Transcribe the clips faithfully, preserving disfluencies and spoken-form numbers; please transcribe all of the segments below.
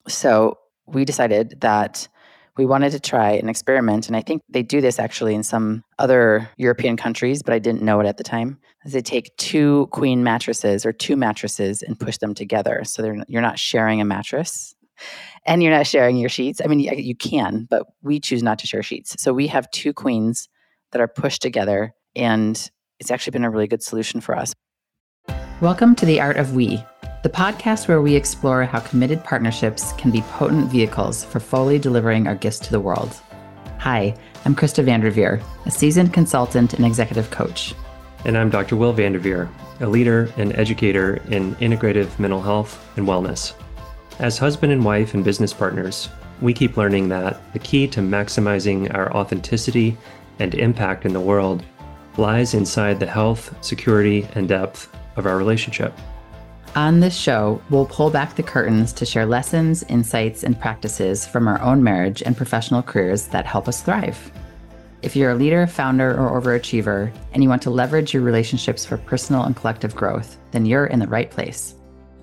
So we decided that we wanted to try an experiment, and I think they do this actually in some other European countries, but I didn't know it at the time. Is they take two queen mattresses or two mattresses and push them together. So they're, you're not sharing a mattress and you're not sharing your sheets. I mean, you, you can, but we choose not to share sheets. So we have two queens that are pushed together, and it's actually been a really good solution for us. Welcome to The Art of We, the podcast where we explore how committed partnerships can be potent vehicles for fully delivering our gifts to the world. Hi, I'm Krista Vanderveer, a seasoned consultant and executive coach. And I'm Doctor Will Vanderveer, a leader and educator in integrative mental health and wellness. As husband and wife and business partners, we keep learning that the key to maximizing our authenticity and impact in the world lies inside the health, security, and depth of our relationship. On this show, we'll pull back the curtains to share lessons, insights, and practices from our own marriage and professional careers that help us thrive. If you're a leader, founder, or overachiever, and you want to leverage your relationships for personal and collective growth, then you're in the right place.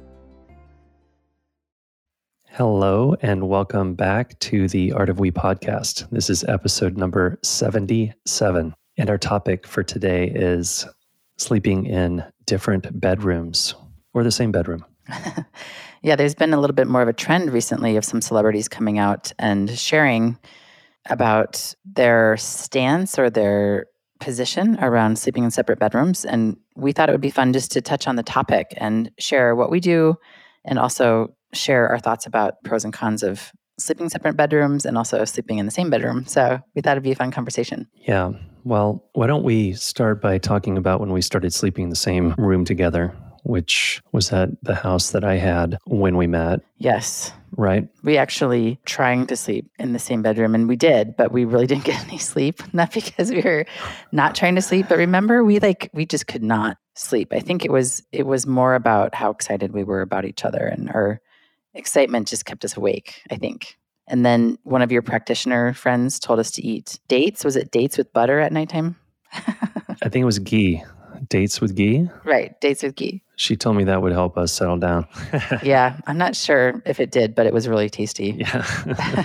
Hello, and welcome back to the Art of We podcast. This is episode number seventy-seven, and our topic for today is sleeping in different bedrooms or the same bedroom. Yeah, there's been a little bit more of a trend recently of some celebrities coming out and sharing about their stance or their position around sleeping in separate bedrooms. And we thought it would be fun just to touch on the topic and share what we do, and also share our thoughts about pros and cons of sleeping in separate bedrooms and also sleeping in the same bedroom. So we thought it'd be a fun conversation. Yeah. Well, why don't we start by talking about when we started sleeping in the same room together, which was at the house that I had when we met. Yes. Right? We actually trying to sleep in the same bedroom, and we did, but we really didn't get any sleep. Not because we were not trying to sleep, but remember, we like we just could not sleep. I think it was it was more about how excited we were about each other, and our excitement just kept us awake, I think. And then one of your practitioner friends told us to eat dates. Was it dates with butter at nighttime? I think it was ghee. Dates with ghee? Right, dates with ghee. She told me that would help us settle down. Yeah, I'm not sure if it did, but it was really tasty. Yeah.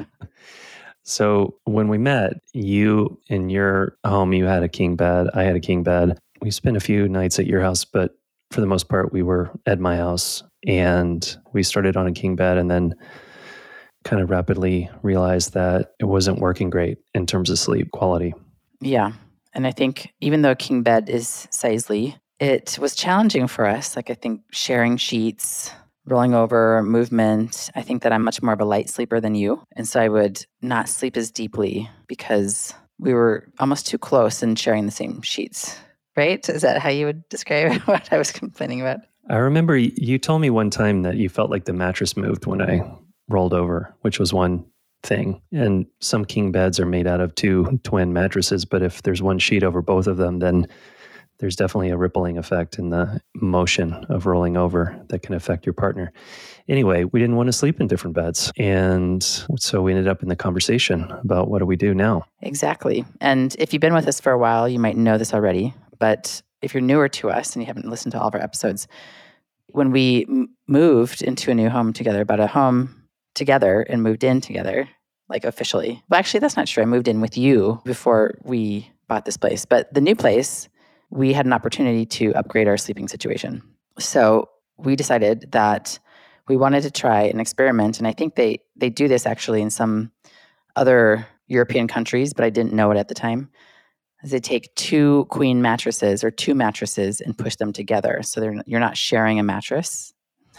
So when we met, you in your home, you had a king bed. I had a king bed. We spent a few nights at your house, but for the most part, we were at my house. And we started on a king bed and then kind of rapidly realized that it wasn't working great in terms of sleep quality. Yeah. And I think even though king bed is Sizely, it was challenging for us. Like I think sharing sheets, rolling over, movement. I think that I'm much more of a light sleeper than you. And so I would not sleep as deeply because we were almost too close in sharing the same sheets. Right? Is that how you would describe what I was complaining about? I remember you told me one time that you felt like the mattress moved when I rolled over, which was one thing. And some king beds are made out of two twin mattresses, but if there's one sheet over both of them, then there's definitely a rippling effect in the motion of rolling over that can affect your partner. Anyway, we didn't want to sleep in different beds. And so we ended up in the conversation about what do we do now? Exactly. And if you've been with us for a while, you might know this already. But if you're newer to us and you haven't listened to all of our episodes, when we m- moved into a new home together, bought a home together and moved in together, like officially. Well, actually, that's not true. I moved in with you before we bought this place. But the new place, we had an opportunity to upgrade our sleeping situation. So we decided that we wanted to try an experiment. And I think they, they do this actually in some other European countries, but I didn't know it at the time. Is they take two queen mattresses or two mattresses and push them together. So they're, you're not sharing a mattress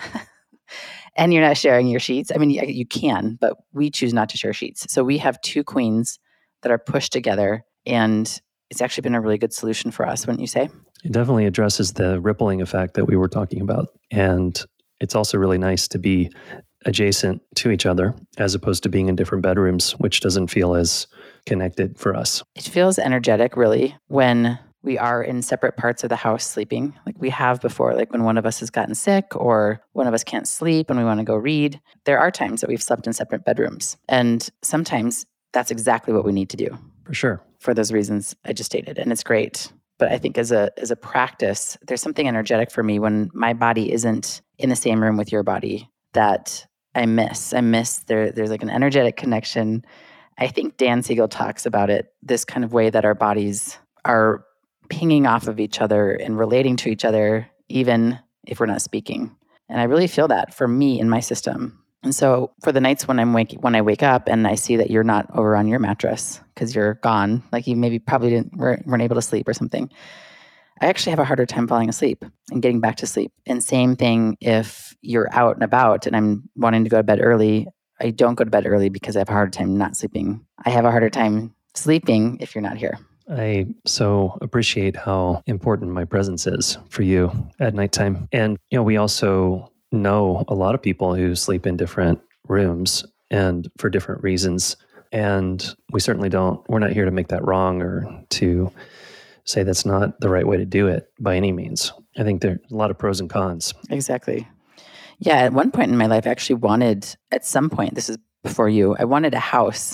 and you're not sharing your sheets. I mean, you, you can, but we choose not to share sheets. So we have two queens that are pushed together, and it's actually been a really good solution for us, wouldn't you say? It definitely addresses the rippling effect that we were talking about. And it's also really nice to be adjacent to each other as opposed to being in different bedrooms, which doesn't feel as connected for us. It feels energetic, really, when we are in separate parts of the house sleeping, like we have before, like when one of us has gotten sick or one of us can't sleep and we want to go read. There are times that we've slept in separate bedrooms. And sometimes that's exactly what we need to do. For sure. For those reasons I just stated. And it's great. But I think as a as a practice, there's something energetic for me when my body isn't in the same room with your body, that I miss. I miss there. There's like an energetic connection. I think Dan Siegel talks about it, this kind of way that our bodies are pinging off of each other and relating to each other, even if we're not speaking. And I really feel that for me in my system. And so for the nights when I'm wake, when I wake up and I see that you're not over on your mattress because you're gone, like you maybe probably didn't weren't, weren't able to sleep or something, I actually have a harder time falling asleep and getting back to sleep. And same thing if you're out and about and I'm wanting to go to bed early, I don't go to bed early because I have a harder time not sleeping. I have a harder time sleeping if you're not here. I so appreciate how important my presence is for you at nighttime. And, you know, we also know a lot of people who sleep in different rooms and for different reasons. And we certainly don't, we're not here to make that wrong or to say that's not the right way to do it by any means. I think there's a lot of pros and cons. Exactly. Yeah, at one point in my life, I actually wanted, at some point, this is before you, I wanted a house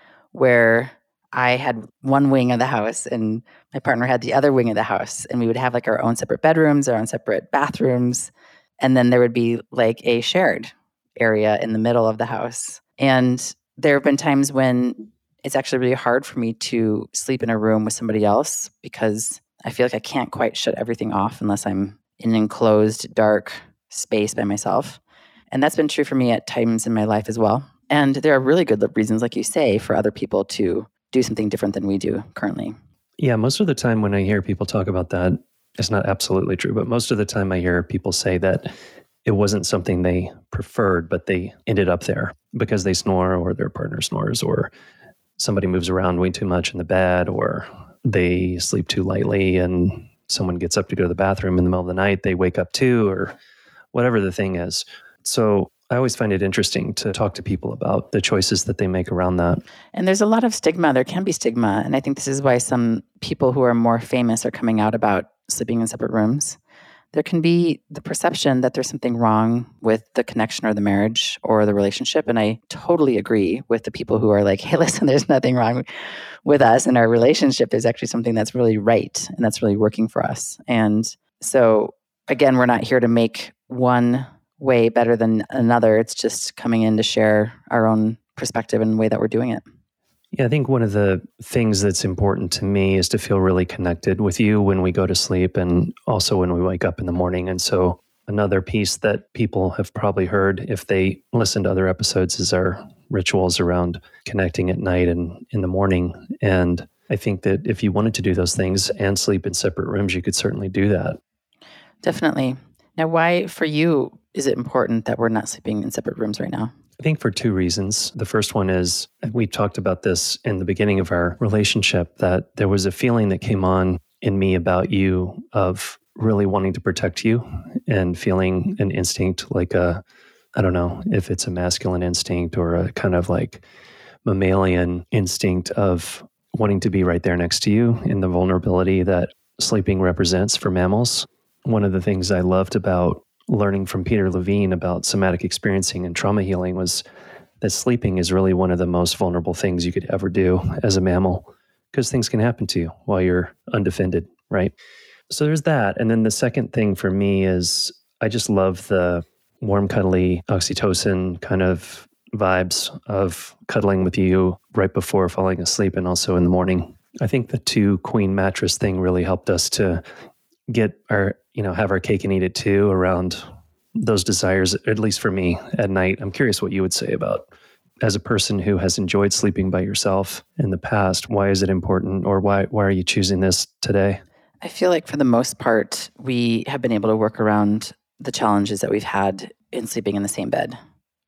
where I had one wing of the house and my partner had the other wing of the house. And we would have like our own separate bedrooms, our own separate bathrooms. And then there would be like a shared area in the middle of the house. And there have been times when it's actually really hard for me to sleep in a room with somebody else because I feel like I can't quite shut everything off unless I'm in an enclosed, dark space by myself. And that's been true for me at times in my life as well. And there are really good reasons, like you say, for other people to do something different than we do currently. Yeah, most of the time when I hear people talk about that, it's not absolutely true, but most of the time I hear people say that it wasn't something they preferred, but they ended up there because they snore or their partner snores or somebody moves around way too much in the bed or they sleep too lightly and someone gets up to go to the bathroom in the middle of the night, they wake up too, or whatever the thing is. So I always find it interesting to talk to people about the choices that they make around that. And there's a lot of stigma. There can be stigma. And I think this is why some people who are more famous are coming out about sleeping in separate rooms. There can be the perception that there's something wrong with the connection or the marriage or the relationship. And I totally agree with the people who are like, hey, listen, there's nothing wrong with us and our relationship. There's actually something that's really right and that's really working for us. And so again, we're not here to make one way better than another. It's just coming in to share our own perspective and the way that we're doing it. Yeah, I think one of the things that's important to me is to feel really connected with you when we go to sleep and also when we wake up in the morning. And so another piece that people have probably heard if they listen to other episodes is our rituals around connecting at night and in the morning. And I think that if you wanted to do those things and sleep in separate rooms, you could certainly do that. Definitely. Now, why for you is it important that we're not sleeping in separate rooms right now? I think for two reasons. The first one is we talked about this in the beginning of our relationship, that there was a feeling that came on in me about you of really wanting to protect you and feeling an instinct like a, I don't know if it's a masculine instinct or a kind of like mammalian instinct of wanting to be right there next to you in the vulnerability that sleeping represents for mammals. One of the things I loved about learning from Peter Levine about somatic experiencing and trauma healing was that sleeping is really one of the most vulnerable things you could ever do as a mammal because things can happen to you while you're undefended, right? So there's that. And then the second thing for me is I just love the warm, cuddly oxytocin kind of vibes of cuddling with you right before falling asleep and also in the morning. I think the two queen mattress thing really helped us to get our, you know, have our cake and eat it too around those desires, at least for me at night. I'm curious what you would say about, as a person who has enjoyed sleeping by yourself in the past, why is it important or why, why are you choosing this today? I feel like for the most part, we have been able to work around the challenges that we've had in sleeping in the same bed.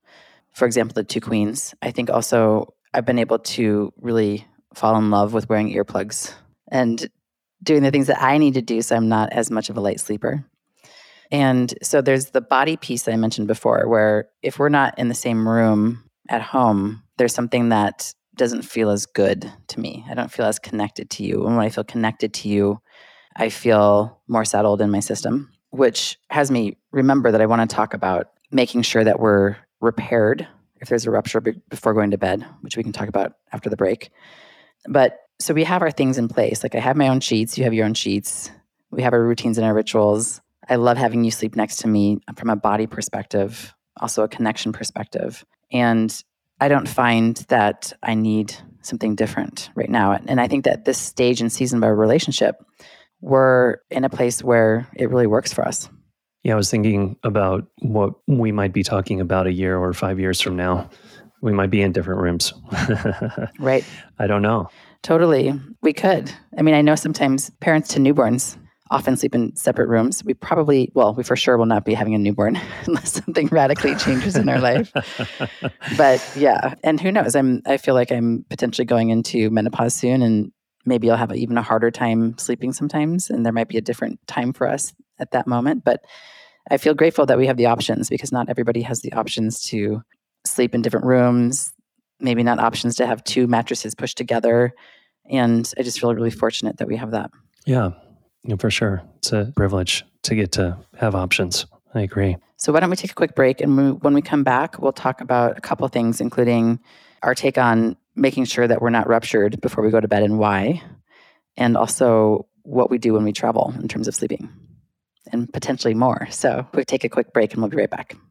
For example, the two queens. I think also I've been able to really fall in love with wearing earplugs and doing the things that I need to do so I'm not as much of a light sleeper. And so there's the body piece that I mentioned before, where if we're not in the same room at home, there's something that doesn't feel as good to me. I don't feel as connected to you. And when I feel connected to you, I feel more settled in my system, which has me remember that I want to talk about making sure that we're repaired if there's a rupture be- before going to bed, which we can talk about after the break. But so we have our things in place. Like I have my own sheets. You have your own sheets. We have our routines and our rituals. I love having you sleep next to me from a body perspective. also a connection perspective. And I don't find that I need something different right now. And I think that this stage and season of our relationship, we're in a place where it really works for us. Yeah, I was thinking about what we might be talking about a year or five years from now. We might be in different rooms. Right. I don't know. Totally. We could. I mean, I know sometimes parents to newborns often sleep in separate rooms. We probably, well, we for sure will not be having a newborn unless something radically changes in our life. But yeah, and who knows? I'm, I feel like I'm potentially going into menopause soon, and maybe I'll have even a harder time sleeping sometimes, and there might be a different time for us at that moment. But I feel grateful that we have the options, because not everybody has the options to sleep in different rooms, maybe not options to have two mattresses pushed together. And I just feel really fortunate that we have that. Yeah, for sure. It's a privilege to get to have options. I agree. So why don't we take a quick break? And we, when we come back, we'll talk about a couple of things, including our take on making sure that we're not ruptured before we go to bed and why, and also what we do when we travel in terms of sleeping, and potentially more. So we'll take a quick break and we'll be right back.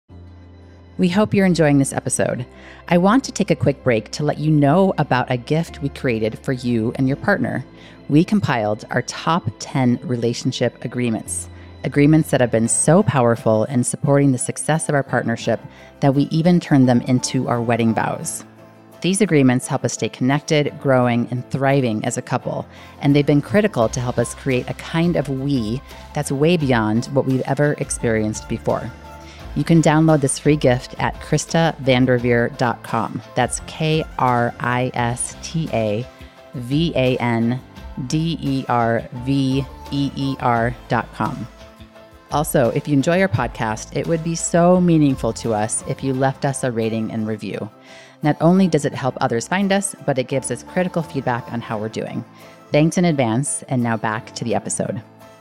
We hope you're enjoying this episode. I want to take a quick break to let you know about a gift we created for you and your partner. We compiled our top ten relationship agreements, agreements that have been so powerful in supporting the success of our partnership that we even turned them into our wedding vows. These agreements help us stay connected, growing, and thriving as a couple, and they've been critical to help us create a kind of we that's way beyond what we've ever experienced before. You can download this free gift at krista vanderveer dot com. That's K R I S T A V A N D E R V E E R dot com. Also, if you enjoy our podcast, it would be so meaningful to us if you left us a rating and review. Not only does it help others find us, but it gives us critical feedback on how we're doing. Thanks in advance, and now back to the episode.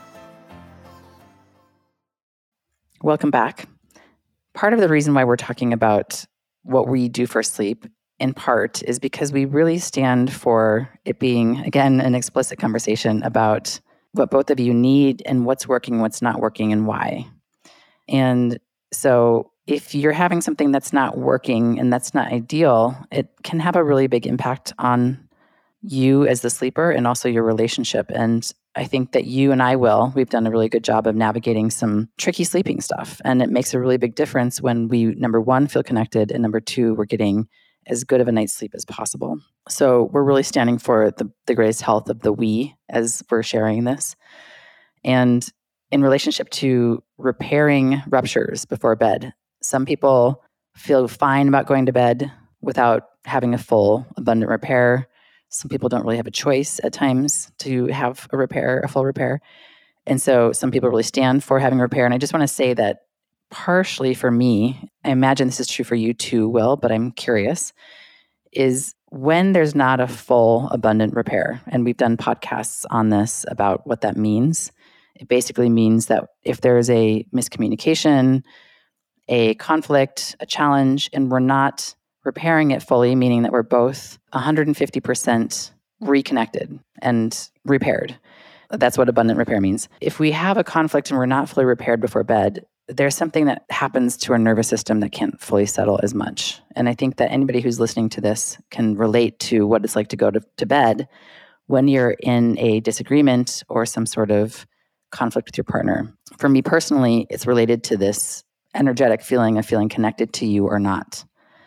Welcome back. Part of the reason why we're talking about what we do for sleep, in part, is because we really stand for it being, again, an explicit conversation about what both of you need and what's working, what's not working, and why. And so if you're having something that's not working and that's not ideal, it can have a really big impact on you as the sleeper and also your relationship. And I think that you and I will, we've done a really good job of navigating some tricky sleeping stuff. And it makes a really big difference when we, number one, feel connected, and number two, we're getting as good of a night's sleep as possible. So we're really standing for the, the greatest health of the we as we're sharing this. And in relationship to repairing ruptures before bed, some people feel fine about going to bed without having a full, abundant repair. Some people don't really have a choice at times to have a repair, a full repair. And so some people really stand for having a repair. And I just want to say that partially for me, I imagine this is true for you too, Will, but I'm curious, is when there's not a full, abundant repair, and we've done podcasts on this about what that means. It basically means that if there's a miscommunication, a conflict, a challenge, and we're not repairing it fully, meaning that we're both one hundred fifty percent reconnected and repaired. That's what abundant repair means. If we have a conflict and we're not fully repaired before bed, there's something that happens to our nervous system that can't fully settle as much. And I think that anybody who's listening to this can relate to what it's like to go to, to bed when you're in a disagreement or some sort of conflict with your partner. For me personally, it's related to this energetic feeling of feeling connected to you or not.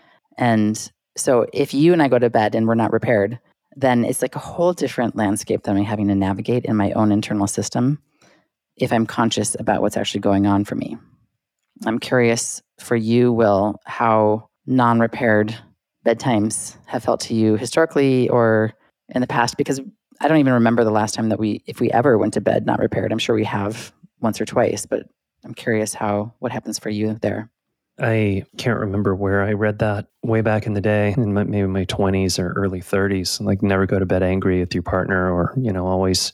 And so if you and I go to bed and we're not repaired, then it's like a whole different landscape that I'm having to navigate in my own internal system if I'm conscious about what's actually going on for me. I'm curious for you, Will, how non-repaired bedtimes have felt to you historically or in the past, because I don't even remember the last time that we, if we ever went to bed not repaired. I'm sure we have once or twice, but I'm curious how, what happens for you there. I can't remember where I read that way back in the day, in my, maybe my twenties or early thirties, like never go to bed angry with your partner, or, you know, always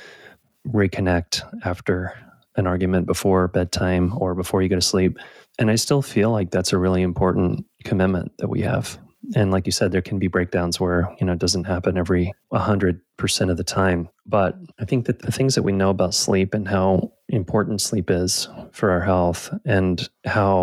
reconnect after an argument before bedtime or before you go to sleep. And I still feel like that's a really important commitment that we have. And like you said, there can be breakdowns where, you know, it doesn't happen every one hundred percent of the time. But I think that the things that we know about sleep and how important sleep is for our health, and how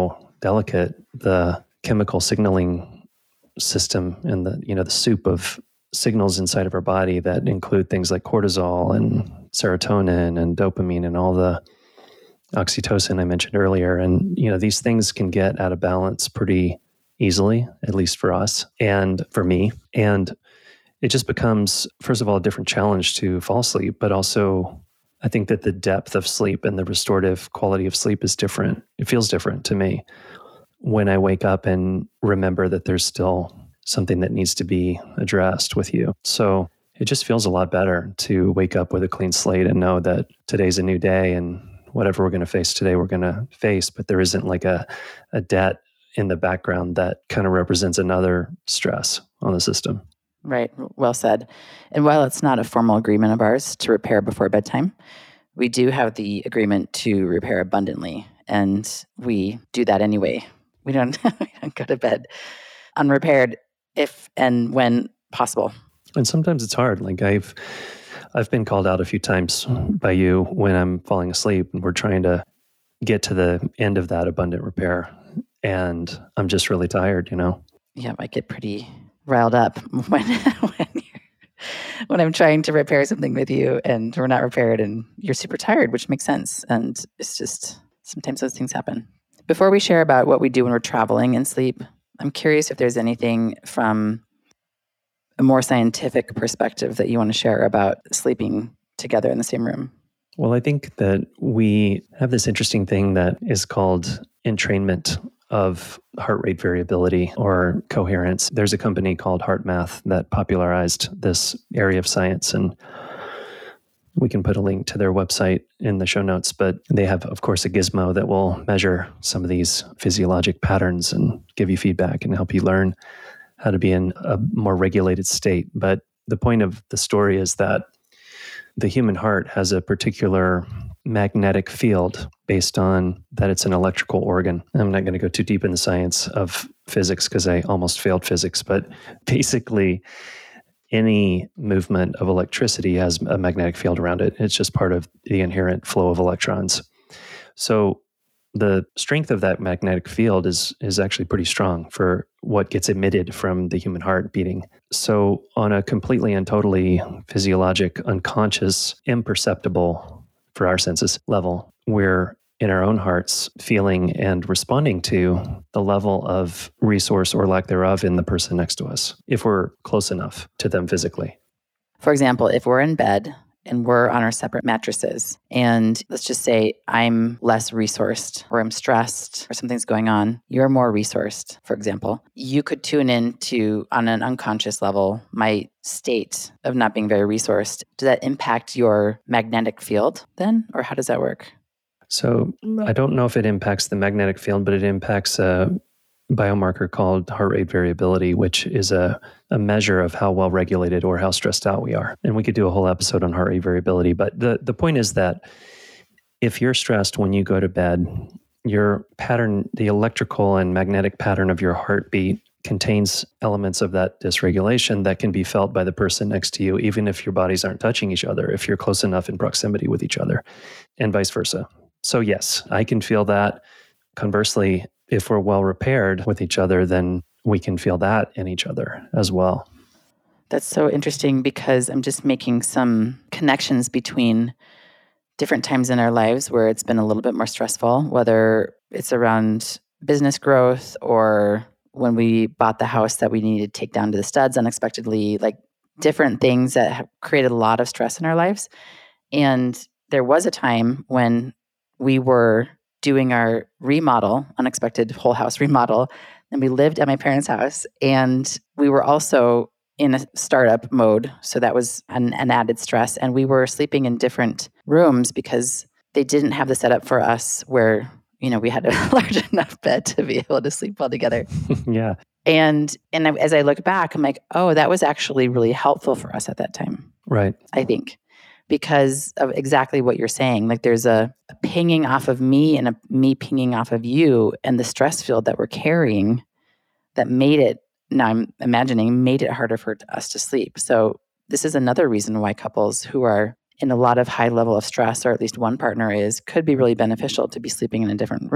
delicate the chemical signaling system and the, you know, the soup of signals inside of our body that include things like cortisol and serotonin and dopamine and all the oxytocin I mentioned earlier. And, you know, these things can get out of balance pretty easily, at least for us and for me. And it just becomes, first of all, a different challenge to fall asleep, but also I think that the depth of sleep and the restorative quality of sleep is different. It feels different to me when I wake up and remember that there's still something that needs to be addressed with you. So it just feels a lot better to wake up with a clean slate and know that today's a new day and whatever we're going to face today, we're going to face, but there isn't like a, a debt in the background that kind of represents another stress on the system. Right. Well said. And while it's not a formal agreement of ours to repair before bedtime, we do have the agreement to repair abundantly. And we do that anyway. We don't, we don't go to bed unrepaired if and when possible. And sometimes it's hard. Like I've, I've been called out a few times by you when I'm falling asleep and we're trying to get to the end of that abundant repair. And I'm just really tired, you know? Yeah, I get pretty riled up when when, you're, when I'm trying to repair something with you and we're not repaired and you're super tired, which makes sense. And it's just, sometimes those things happen. Before we share about what we do when we're traveling and sleep, I'm curious if there's anything from a more scientific perspective that you want to share about sleeping together in the same room. Well, I think that we have this interesting thing that is called entrainment of heart rate variability or coherence. There's a company called HeartMath that popularized this area of science, and we can put a link to their website in the show notes, but they have, of course, a gizmo that will measure some of these physiologic patterns and give you feedback and help you learn how to be in a more regulated state. But the point of the story is that the human heart has a particular magnetic field based on that it's an electrical organ. I'm not going to go too deep in the science of physics because I almost failed physics, but basically any movement of electricity has a magnetic field around it. It's just part of the inherent flow of electrons. So the strength of that magnetic field is is actually pretty strong for what gets emitted from the human heart beating. So on a completely and totally physiologic, unconscious, imperceptible for our senses level, we're in our own hearts feeling and responding to the level of resource or lack thereof in the person next to us, if we're close enough to them physically. For example, if we're in bed and we're on our separate mattresses, and let's just say I'm less resourced or I'm stressed or something's going on, you're more resourced, for example, you could tune in to, on an unconscious level, my state of not being very resourced. Does that impact your magnetic field then, or how does that work? So I don't know if it impacts the magnetic field, but it impacts a biomarker called heart rate variability, which is a, a measure of how well regulated or how stressed out we are. And we could do a whole episode on heart rate variability. But the, the point is that if you're stressed when you go to bed, your pattern, the electrical and magnetic pattern of your heartbeat contains elements of that dysregulation that can be felt by the person next to you, even if your bodies aren't touching each other, if you're close enough in proximity with each other, and vice versa. So yes, I can feel that. Conversely, if we're well repaired with each other, then we can feel that in each other as well. That's so interesting because I'm just making some connections between different times in our lives where it's been a little bit more stressful, whether it's around business growth or when we bought the house that we needed to take down to the studs unexpectedly, like different things that have created a lot of stress in our lives. And there was a time when we were doing our remodel, unexpected whole house remodel, and we lived at my parents' house. And we were also in a startup mode. So that was an, an added stress. And we were sleeping in different rooms because they didn't have the setup for us where, you know, we had a large enough bed to be able to sleep well together. Yeah. And and as I look back, I'm like, oh, that was actually really helpful for us at that time. Right. I think. Because of exactly what you're saying. Like there's a, a pinging off of me and a me pinging off of you and the stress field that we're carrying that made it, now I'm imagining, made it harder for us to sleep. So this is another reason why couples who are in a lot of high level of stress, or at least one partner is, could be really beneficial to be sleeping in a different room.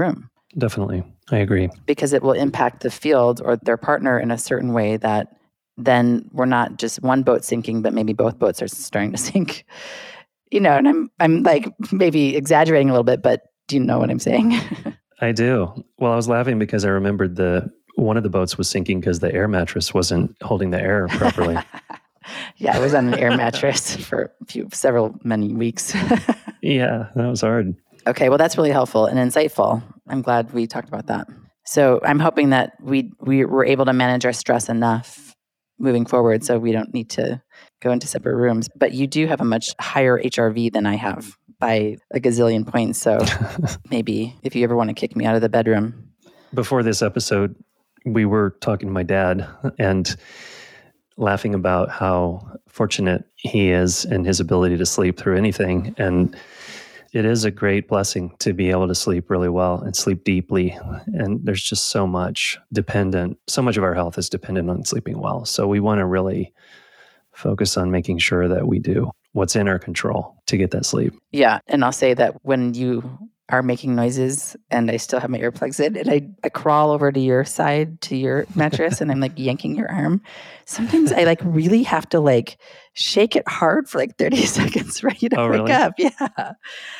Definitely. I agree. Because it will impact the field or their partner in a certain way that then we're not just one boat sinking, but maybe both boats are starting to sink. You know, and I'm I'm like maybe exaggerating a little bit, but do you know what I'm saying? I do. Well, I was laughing because I remembered the one of the boats was sinking because the air mattress wasn't holding the air properly. Yeah, I was on an air mattress for a few, several, many weeks. Yeah, that was hard. Okay, well, that's really helpful and insightful. I'm glad we talked about that. So I'm hoping that we we were able to manage our stress enough moving forward so we don't need to go into separate rooms. But you do have a much higher H R V than I have by a gazillion points. So maybe if you ever want to kick me out of the bedroom. Before this episode, we were talking to my dad and laughing about how fortunate he is in his ability to sleep through anything. And it is a great blessing to be able to sleep really well and sleep deeply. And there's just so much dependent, so much of our health is dependent on sleeping well. So we want to really focus on making sure that we do what's in our control to get that sleep. Yeah. And I'll say that when you are making noises and I still have my earplugs in and I, I crawl over to your side, to your mattress, and I'm like yanking your arm. Sometimes I like really have to like shake it hard for like thirty seconds for you to oh, wake really? up. Yeah.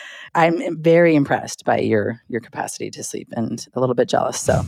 I'm very impressed by your your capacity to sleep and a little bit jealous. So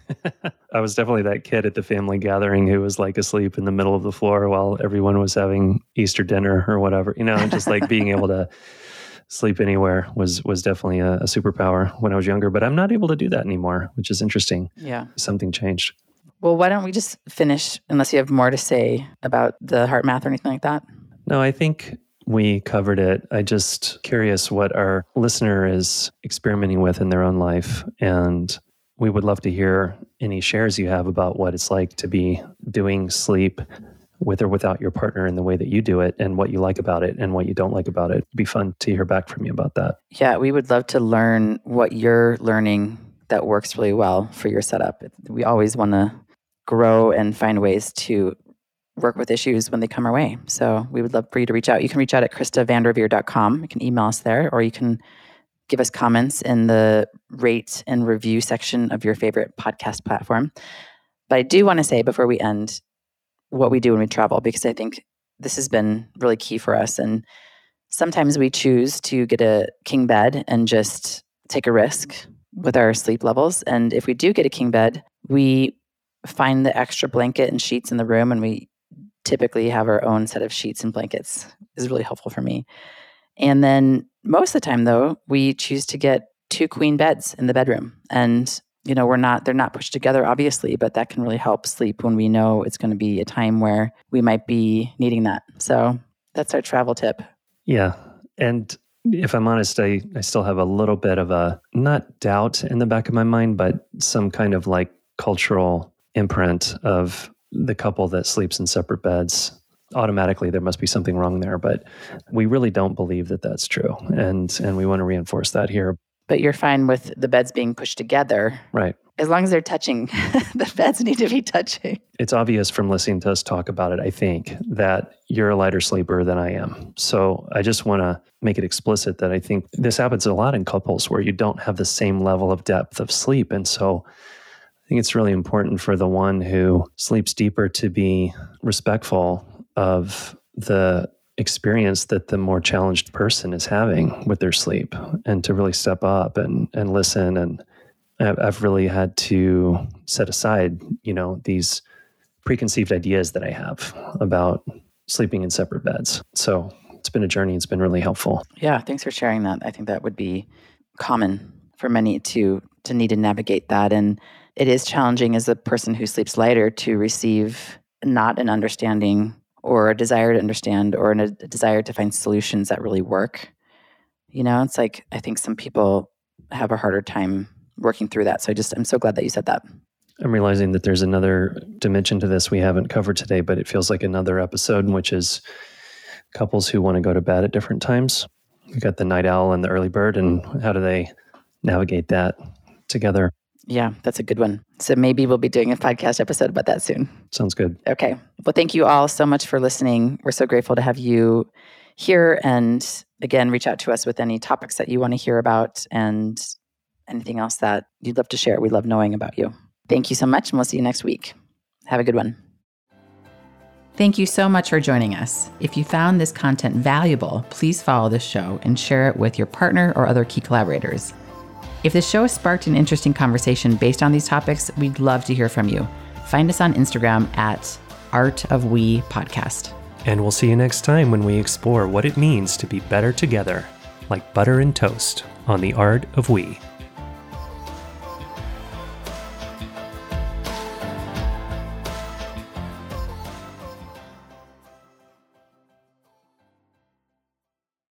I was definitely that kid at the family gathering who was like asleep in the middle of the floor while everyone was having Easter dinner or whatever, you know, just like being able to sleep anywhere was was definitely a, a superpower when I was younger, but I'm not able to do that anymore, which is interesting. Yeah. Something changed. Well, why don't we just finish, unless you have more to say about the heart math or anything like that? No, I think we covered it. I just curious what our listener is experimenting with in their own life. And we would love to hear any shares you have about what it's like to be doing sleep with or without your partner in the way that you do it and what you like about it and what you don't like about it. It'd be fun to hear back from you about that. Yeah, we would love to learn what you're learning that works really well for your setup. We always want to grow and find ways to work with issues when they come our way. So we would love for you to reach out. You can reach out at krista vanderveer dot com. You can email us there, or you can give us comments in the rate and review section of your favorite podcast platform. But I do want to say before we end what we do when we travel, because I think this has been really key for us. And sometimes we choose to get a king bed and just take a risk with our sleep levels. And if we do get a king bed, we find the extra blanket and sheets in the room, and we typically have our own set of sheets and blankets. Is really helpful for me. And then most of the time, though, we choose to get two queen beds in the bedroom. And, you know, we're not, they're not pushed together, obviously, but that can really help sleep when we know it's going to be a time where we might be needing that. So that's our travel tip. Yeah. And if I'm honest, I, I still have a little bit of a, not doubt in the back of my mind, but some kind of like cultural imprint of the couple that sleeps in separate beds. Automatically, there must be something wrong there, but we really don't believe that that's true. And and we want to reinforce that here. But you're fine with the beds being pushed together. Right. As long as they're touching. The beds need to be touching. It's obvious from listening to us talk about it, I think, that you're a lighter sleeper than I am. So I just want to make it explicit that I think this happens a lot in couples where you don't have the same level of depth of sleep. And so I think it's really important for the one who sleeps deeper to be respectful of the experience that the more challenged person is having with their sleep, and to really step up and, and listen. And I've really had to set aside, you know, these preconceived ideas that I have about sleeping in separate beds. So it's been a journey. It's been really helpful. Yeah. Thanks for sharing that. I think that would be common for many to, to need to navigate that. And it is challenging as a person who sleeps lighter to receive not an understanding or a desire to understand or a desire to find solutions that really work. You know, it's like, I think some people have a harder time working through that. So I just, I'm so glad that you said that. I'm realizing that there's another dimension to this we haven't covered today, but it feels like another episode, which is couples who want to go to bed at different times. We got the night owl and the early bird, and how do they navigate that together? Yeah, that's a good one. So maybe we'll be doing a podcast episode about that soon. Sounds good. Okay. Well, thank you all so much for listening. We're so grateful to have you here. And again, reach out to us with any topics that you want to hear about. And anything else that you'd love to share. We love knowing about you. Thank you so much, and we'll see you next week. Have a good one. Thank you so much for joining us. If you found this content valuable, please follow this show and share it with your partner or other key collaborators. If the show sparked an interesting conversation based on these topics, we'd love to hear from you. Find us on Instagram at Art of We Podcast. And we'll see you next time when we explore what it means to be better together, like butter and toast, on the Art of We.